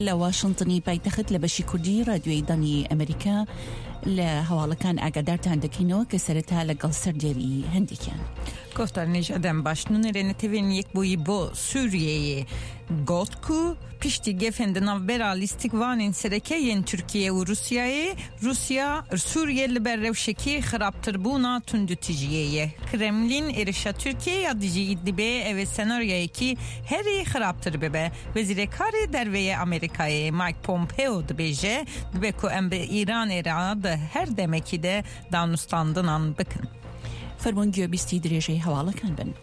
لواشنطنی پایتەخت لە بەشی کوردی رادیۆی دانی ئەمریکا لە هەواڵەکان ئاگادارتان دەکەینەوە کە سەرەتا لەگەڵ سەردێری هەندێکیان گفتارنیش ادم باشنون رنتیوین یک بوی با سوریه گفت کو پشتی گفند نوبرا لیستیک وانین سرکه ین ترکیه و روسیا سوریه لبر روشکی خرابتر بونا تندوتیجیه کرملین ارشا ترکیه یا دیجی ایدبه او سناریایی که هری خرابتر ببه وزیر کار دروی امریکای مایک پومپیو دبیجه دبه کو ام به ایران اراد هر دمکی ده دانستاندنان بکن فەرمانگوێ بیستی درێژەی هەواڵەکان بن.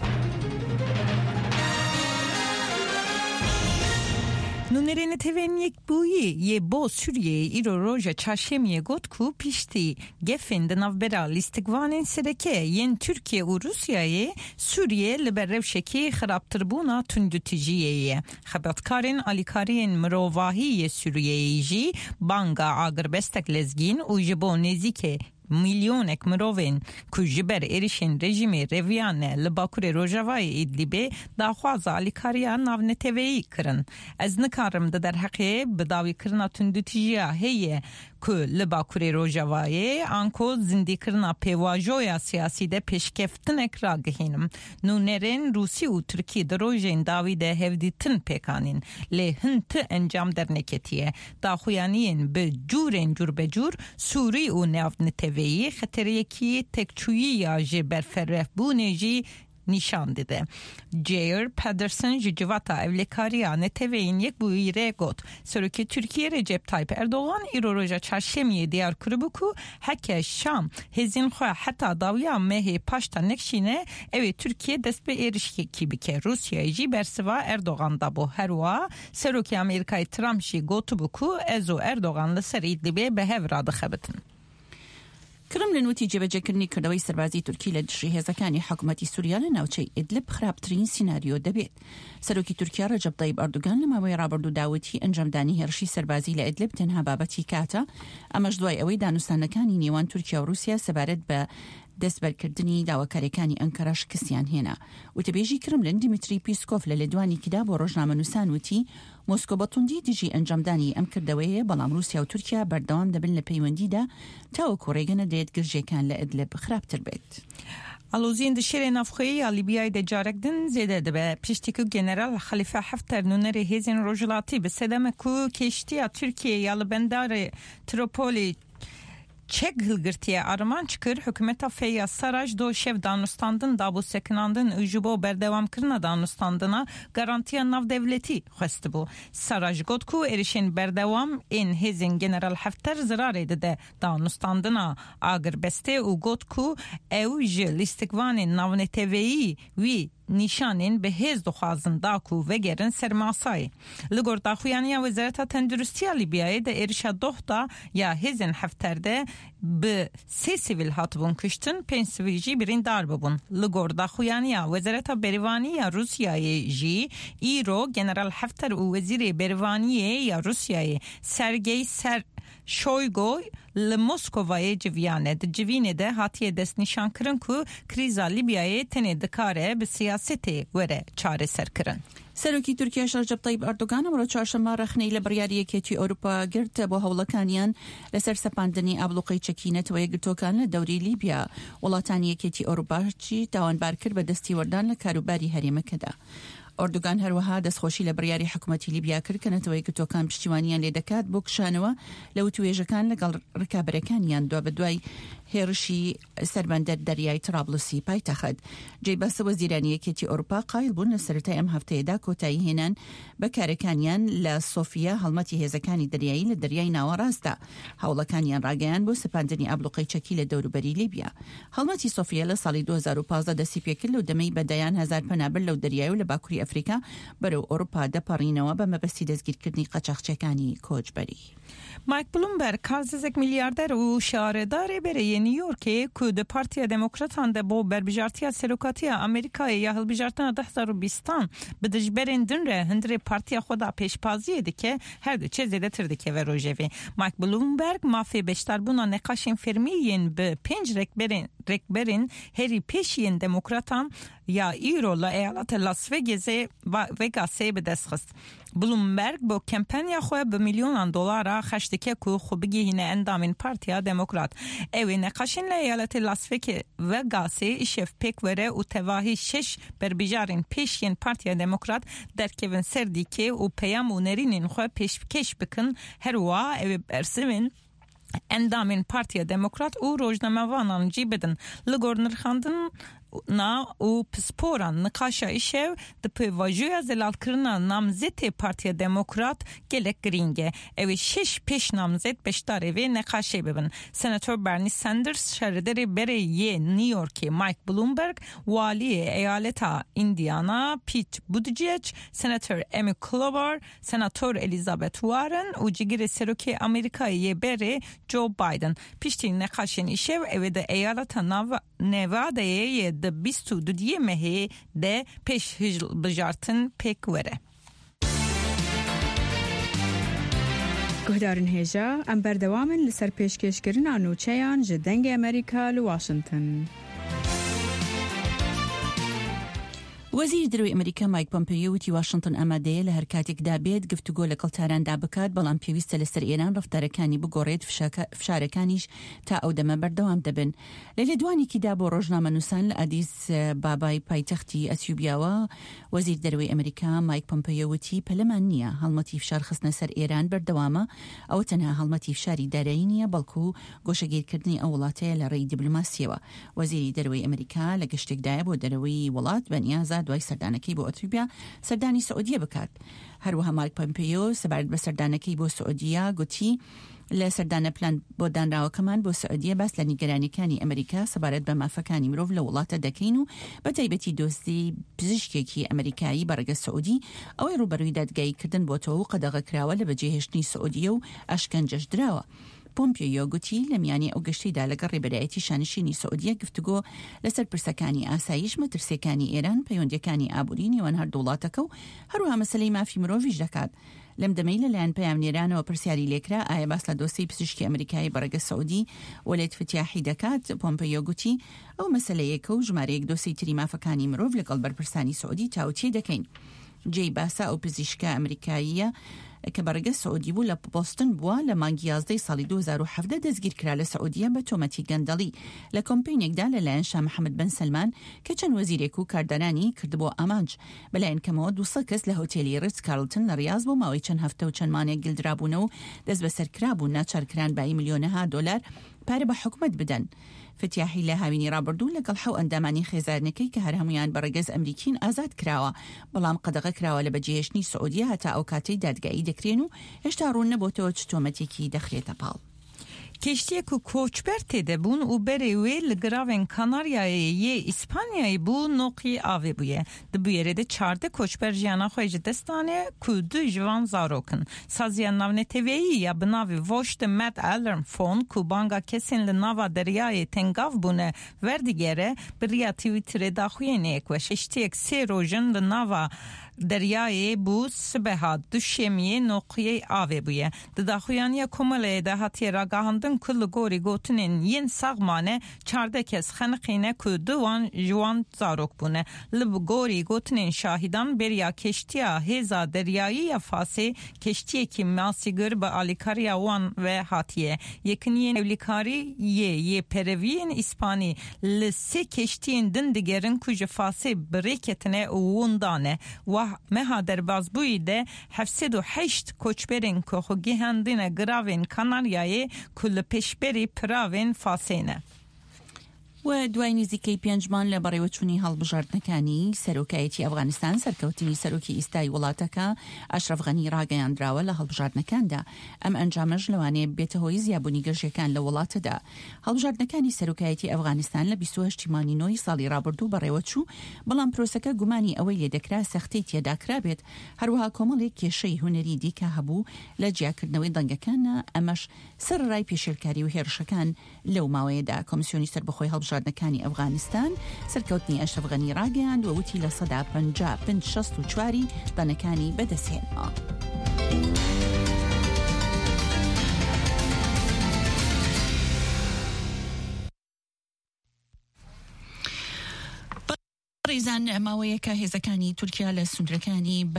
نونرین تیوین یک بویی یه با سوریه ایرو روژا چاشمیه گوت کو پیشتی گفند نوبرا لیستگوانین سرکه ین ترکیه و روسیای سوریه لبر روشکی خرابتر بونا تندوتیجیه خبرتکارین آلیکارین مروواهی سوریه جی بانگا آگربستک لزگین و جبو نزیکه میلیونک مروین که جبر ایرشین رژیم رویانه لباکور روژاوای ایدلیبه داخواز آلیکاریان ناو نتویی کرن. از نکارم در حقیقه بداوی کرنا تندوتیجیا هیه که لباکور روژاوای آنکو زندی کرنا پیواجویا سیاسی ده پیشکفتن اکرا گهینم. نونرین روسی و ترکی در روژین داوی ده هفدیتن پیکانین لی هنت انجام در نکتیه داخویانین به جور به جور سوری و ناو نتویی وی خطری کی تکچویی یا جبر فرف بونجی نشان داده. جیر پدرسن جوات اولیکاریا نتوین یک بویره گفت سرکی ترکیه رجب تایپ اردوغان ایرو روژا چاشمیه دیار کربو کو حک شام هزین خو حتی داویا مه پاشتا نکشینه اوی ترکیه دست به ایرشکی کی بکه روسیای جی برسوا اردوغان دابو هروا سرکی امریکای ترامشی گوتو بکو ازو اردوغان لسرید لیبه به هفراد خبتن. کرملین وتی جێبەجێکردنی کردەوەی سەربازی تورکی لە دژی هێزەکانی حکوومەتی سووریا لە ناوچەی ئیدلب خراپترین سیناریۆ دەبێت. سەرۆکی تورکیا ڕەجەب طەیب ئەردوگان لە ماوەی ڕابردوو داوەتی ئەنجامدانی هێرشی سەربازی لە ئیدلب تەنها بابەتی کاتە، ئەمەش دوای ئەوەی دانوستانەکانی نێوان تورکیا و رووسیا سەبارەت بە دەستبەرکردنی داواکاریەکانی ئەنکەرە شکستیان هێنا. وتەبێژی کرملین دیمیتری پیسکۆف لە لێدوانێکیدا بۆ ڕۆژنامەنووسان وتی مۆسکۆ بەتوندی دژی ئەنجامدانی ئەم کردەوەیە بەڵام رووسیا و تورکیا بەردەوام دەبن لە پەیوەندیدا تاوەکو ڕێگە نەدرێت گرژەکان لە ئیدلب خراپتر بێت. آلوزین دشیر نفخی لیبیای دجارک دن زیاده دبه پشتی که جنرال خلیفه حفتر نونر هیزن روجلاتی به سدم کو کشتی ترکیه یا بندر تروپولی چک هلگرتیه آرمان چکر حکومت فیا سراج دو شف دانستاندن دابو سکناندن اجبو بردوام کرنا دانستاندنا گارانتیا ناو دولتی خواست بو. سراج گوت کو ارشین بردوام این هزین جنرال حفتر زراره ده دانستاندنا آگر بسته و گوت کو او لیستگوان ناو نتویی وی نشانین به هز دخوازن داکو و گرن سرماسای. لگور داخویانی وزارت تندرستی لیبیای ده ارشاد دوختا یا هزین حفترده به 3 سیویل هاتبون کشتن 5 سیویل برین دار ببون. لگور داخویانی وزارت بریوانی یا روسیای جی ایرو جنرال حفتر و وزیر بریوانی یا روسیای سرگی شویگو لموسکوای جویانه ده جوینه ده هاتیه دست نشان کرن که کریزا لیبیای تنه دکاره به سیاسته وره چاره سر کرن. سەرۆکی تورکیاش ڕەجەب طەیب ئەردوگان ئەمڕۆ چوارشەممە ڕەخنەی لە بڕیاریەکێتی ئەوروپا گرت بۆ هەوڵەکانیان لەسەر سەپاندنی ئابلوقەی چەکینەتەوە یەکگرتوەکان لە دەوری لیبیا. وڵاتانی یەکێتی ئەوروپاچی تاوانبار کرد بە دەستی وەردان لە کاروباری هەرێمەکەدا. ئەردوگان هەروەها دەستخۆشی لە بڕیاری حکوومەتی لیبیا کرد کە نەتەوە یەکگرتوەکان پشتیوانیان لێ دەکات بۆ کشانەوە لە وتوێژەکان لەگەڵ ڕکابەرەکانیان دوا بەدوای هێرشی سەربەندەر دەریای ترابلوسی پایتەخت. جێبەسە وەزیرانی یەکێتی ئەوروپا قایل بوون لە سەرەتای ئەم هەفتەیەدا کۆتایی هێنان بەکارەکانیان لە سۆفیا هەڵمەتی هێزەکانی دەریایی لە دەریای ناوەڕاستدا. هەوڵەکانیان ڕاگەیان بۆ سەپاندنی ئابلوقەی چەکی لە دەوروبەری لیبیا. هەڵمەتی سۆفیا لە ساڵی 2015 دەستی پێکرد لەو دەمەی بەدایان هەزار پەنابەر لەو دەریای و لە باکووری ئەفریقا بەرەو ئەوروپا دەپەڕینەوە بە مەبەستی دەستگیرکردنی قاچاقچیەکانی کۆچبەری. مایک بلومبرگ کاززک میلیاردر و شهردار برای نیویورک که ده پارتیا دموکراتان ده با بربجارتیا سلوکاتی امریکای یا هلبجارتان 2020 به دجبرین دنره هندره پارتیا خدا پیشپازیه ده که هر دو چه زیده تر ده که و روژوی. مایک بلومبرگ مافی بشتر بونا نقاشین فرمیین به 5 رکبرین هری پیشین دموکراتان یا ایرو لایالت لاس وگاس بدست بلومبرگ با کمپانیا خو به میلیون دلار خشتکه کو خوبگی هینه اندامین پارتیا دموکرات اوی نقاشین لایالت لاس وگاس شف پک وره و تواهی 6 بربیجارین پیشین پارتیا دموکرات در کیون سردی که و پیام و نرینین خو پیش کش بکن هروا اوی برسمین اندامین پارتیا دموکرات او روزنامه وانان جی بدن لگورنر خاندن نا او پسپوران نقاشا ایشه ده پیواجویا زلال کرنا نامزد پارتیا دموکرات گلک گرینگه اوی 6 پیش نامزد بشتاره و نقاشه ببن سناتور برنی سندرز شردر بره یه نیویورکی مایک بلومبرگ والی ایالتا ایندیانا پیت بودجیج سناتور امی کلوبر سناتور الیزابت وارن و جگیر سروکی امریکایی بره جو بایدن پیشتی نقاشین ایشه اوی ده ایالتا nevada'ya da 22 mehe de peş bjartın pek vere. گهدارن هجا ام بردوامن لسر پیشکشکرین آنوچهان جدنگ امریکا لواشنطن. وزیر دروی امریکا مایک پومپیو وتی واشنطن ئامادەیە لە هەر کاتێک دابێت گفتوگۆ لەگەڵ تاراندا بکات بەڵام پێویستە لەسەر ئێران ڕەفتارەکانی بگۆڕێت فشارەکانیش تا ئەو دەمە بەردەوام دەبن. لە لێدوانێکیدا بۆ ڕۆژنامەنووسان لە ئادیس بابای پایتەختی ئەتیوبیاوە وەزیر دەروی ئەمریکا مایک پومپیو وتی پەلەمان نییە هەڵمەتی فشار خستنە سەر ئێران بەردەوامە ئەوە تەنها هەڵمەتی فشاری دارایی نییە بەڵکو گۆشەگیرکردنی ئەو وڵاتەیە لە ڕێی دیبلۆماسیەوە. وەزیری دەروی ئەمریکا لە گەشتێکدایە بۆ دەرەوەی وڵات بەنیازە دوای سەردانەکەی بۆ ئەتیوبیا سەردانی سعودیە بکات. هەروەها مایک پۆمپیۆ سەبارەت بە سەردانەکەی بۆ سعودیە گوتی لە سەردانە پلان بۆ دانراوەکەمان بۆ سعودیە باس لە نیگەرانیەکانی ئەمریکا سەبارەت بە مافەکانی مرۆڤ لە وڵاتە دەکەین و بە تایبەتی دۆستی پزیشکێکی ئەمریکایی بەڕێگە سعودی ئەوەی ڕوبەرووی دادگاییکردن بۆتەوە و قەدەغەکراوە لە بەجێهێشتنی سعودیە و ئەشکەنجەش درراوە. پۆمپیۆ گوتی لە میانی ئەو گەشتیدا لەگەڵ ڕێبەرایەتی شانشینی سعودیە گفتوگۆ لەسەر پرسەکانی ئاسایش مەترسیەکانی ئێران پەیوەندیەکانی ئابووری نێوان هەردوو وڵاتەکە و هەروەها مەسەلەی مافی مرۆڤیش دەکات. لەم دەمەی لەلایەن پەیامنێرانەوە پرسیاری لێکرا ئایا باس لە دۆسەی پزیشکی ئەمریکایی بەڕێگە سعودی وەلێت فتیاحی دەکات. پۆمپیۆ گوتی ئەو مەسەلەیەکە و ژمارەیەک دۆسەی تری مافەکانی مرۆڤ لەگەڵ بەرپرسانی سعودی تاوتێ دەکەین. جێی باسا ئەو پزیشکە ئەمریکاییە کە بەڕێگە سعودی بوو لە بۆستن بووە لە مانگی 11 ساڵی 2017 دەستگیر کرا لە سعودیە بە تۆمەتی گەندەڵی لە کۆمپینێکدا لەلایەن شاه محەممەد بن سلمان کە چەند وەزیرێک و کاردانانی کردبووە ئامانج. بەلایەن کەمەوە 200 کەس لە هۆتێلی ریتز کارلتن لە ریاض بۆ ماوەی چەند هەفتە و چەند مانێک گلدرابوونە و دەست بەسەرکرا بوون ناچارکران بای میلیۆنەها دۆلار پارە بە حکومەت بدەن. فتیاحی لە هاوینی رابردوو لەگەڵ حەو ئەندامانی خێزارنەکەی کە هەر هەمویان بەڕێگەز ئەمریکین ئازاد کراوە بەڵام قەدەغە کراوە لە بەجێهێشتنی سعودیە هەتا ئەو کاتەی دادگایی دەکرێن و هێشتا ڕوون نەبووتەوە چ تۆمەتێکی دەخرێتە پاڵ. کشتی کو کوچبر تده بون و بره وی لگراون کاناریای یه اسپانیایی بو نوقی آوه بویه. دبویره ده 14 کوچبر جانا خویج دستانه کو دو جوان زاروکن. سازیان ناونه تیویی یا بناوی وشت مد الرم فون کو بانگا کسین لناوا دریای تنگاف بونه وردیگره بریا تویتر داخوی نیکوش. اشتیک 3 روژن لناوا دریای بو سبها دوشمیه نوقی آوه بویه. داخویانی کماله ده هاتی راگاهندن کل گوری گوتنین ین ساغمانه 14 کس خنقینه که دوان جوان زاروک بونه. لب گوری گوتنین شاهدان بریا کشتیا هزا دریایی فاسی کشتی که ماسیگر به آلیکاریا وان و هاتیه. یکنین اولیکاری یه پروین اسپانی لسه کشتین دندگرن کج فاسی بریکتنه ووندانه و مها در بازبوی ده 708 کوچبرین که خوگی هندین گراوین کاناریای کل پشبری پراوین فاسینه. و دوای نزیکەی 5 مان لە بەڕێوەچوونی هەڵبژاردنەکانی سەرۆکایەتی ئەفغانستان سەرکەوتنی سەرۆکی ئیستای وڵاتەکە ئاشرەف غەنی ڕاگەیاندراوە لە هەڵبژاردنەکاندا. ئەم ئەنجامەش لەوانەیە بێتە هۆی زیابوونی گەشتەکان لە وڵاتەدا. هەڵبژاردنەکانی سەرۆکایەتی ئەفغانستان لە 28 مانگی ساڵی ڕابردوو بەڕێوەچوو بەڵام پرۆسەکە گومانی ئەوەی لێدەکرا سەختەی تێداکرا بێت هەروەها کۆمەڵێک کێشەی هونەری دیکە هەبوو لە جیاکردنەوەی دەنگەکانە. ئەمەش سەرڕای پێشێلکاری و هێرشەکان لەو ماوەیەدا. کۆمیسیۆنی سەربەخۆی هەڵبژاردنەکانی ئەفغانستان سەرکەوتنی ئەشرەف غەنی ڕاگەیاند و وتی لە 150 دانەکانی بەدەستهێنەوە. بەڕێزان ماوەیەکە هێزەکانی تورکیا لە سوودەکانی